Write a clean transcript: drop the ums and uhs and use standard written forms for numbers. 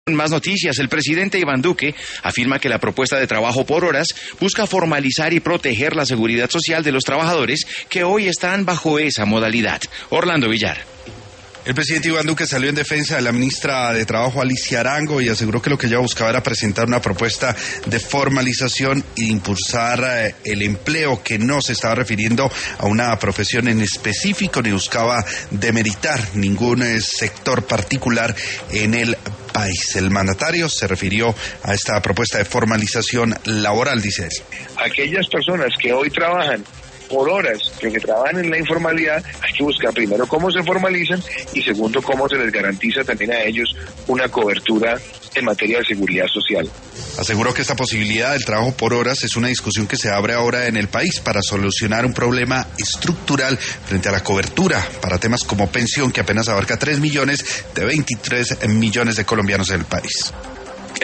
Más noticias. El presidente Iván Duque afirma que la propuesta de trabajo por horas busca formalizar y proteger la seguridad social de los trabajadores que hoy están bajo esa modalidad. Orlando Villar. El presidente Iván Duque salió en defensa de la ministra de Trabajo, Alicia Arango, y aseguró que lo que ella buscaba era presentar una propuesta de formalización e impulsar el empleo, que no se estaba refiriendo a una profesión en específico ni buscaba demeritar ningún sector particular en el país. El mandatario se refirió a esta propuesta de formalización laboral, dice él. Aquellas personas que hoy trabajan por horas, que trabajan en la informalidad, hay que buscar primero cómo se formalizan y segundo cómo se les garantiza también a ellos una cobertura en materia de seguridad social. Aseguró que esta posibilidad del trabajo por horas es una discusión que se abre ahora en el país para solucionar un problema estructural frente a la cobertura para temas como pensión, que apenas abarca 3 millones de 23 millones de colombianos en el país.